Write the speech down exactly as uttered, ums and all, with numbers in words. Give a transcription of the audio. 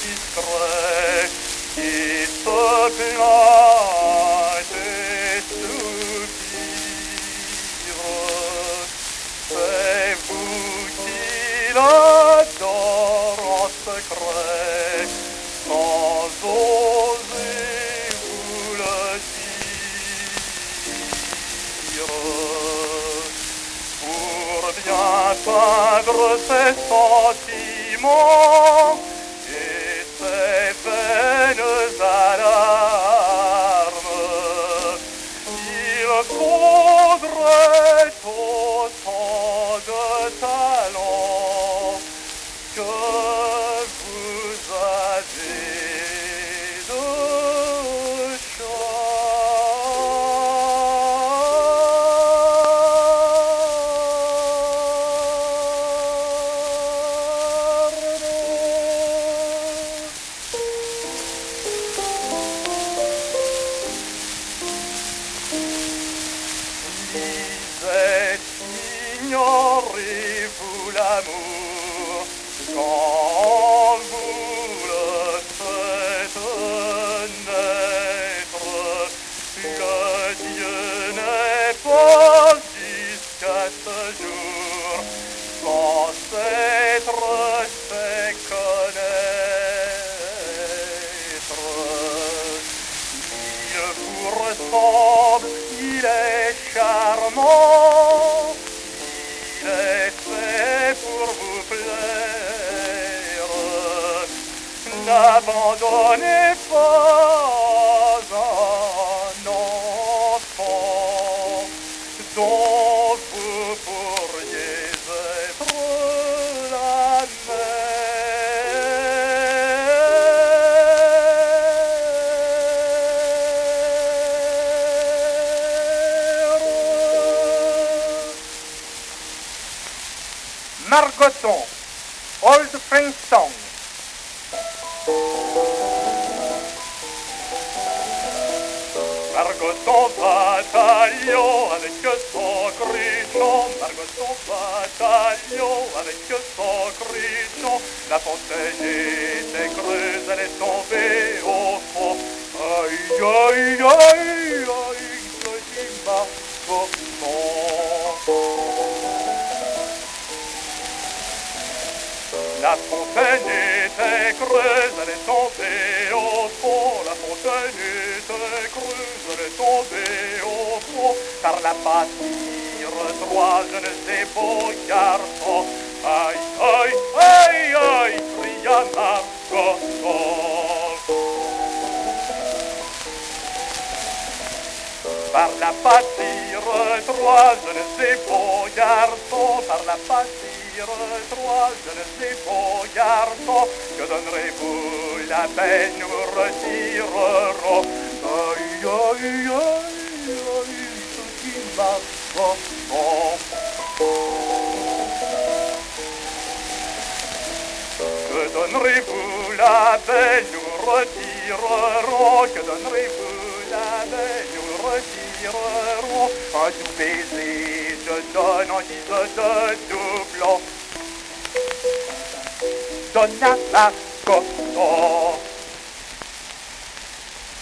discret qui se plaint et soupire. C'est vous qui l'adore en secret, sans oser vous le dire. Pour bien peindre ses sentiments et ses vaines alarmes, il faudrait autant de talent que vous avez de charme. Lisez, ignorez-vous l'amour quand vous le faites naître? Le Dieu n'est pas jusqu'à ce jour sans s'être fait connaître. Il vous ressemble, il est charmant, il est fait pour vous plaire. N'abandonnez pas un enfant dont vous pourriez être la mère. Margoton, Old French Song. Margoton bataillon avec son cruchon, Margoton bataillon avec son cruchon. La fontaine était creuse, elle est tombée au fond. Aïe, aïe, aïe, aïe, petit Margoton. La fontaine était creuse, elle est tombée au fond. La fontaine était creuse, elle est tombée au fond. Car la pâtire trois jeunes et beaux garçons. Aïe, aïe, aïe, aïe, cria Margoton. Par la pâtire trois jeunes et beaux garçons. Par la pâtire trois jeunes et beaux garçons. Que donnerez-vous la peine, nous retirerons. Aïe, aïe, aïe, aïe, petit Margoton. Que donnerez-vous la peine, nous retirerons. Que donnerez-vous la peine, nous retirerons. Un doux baiser je donne en guise de doublon. Donne à Margoton.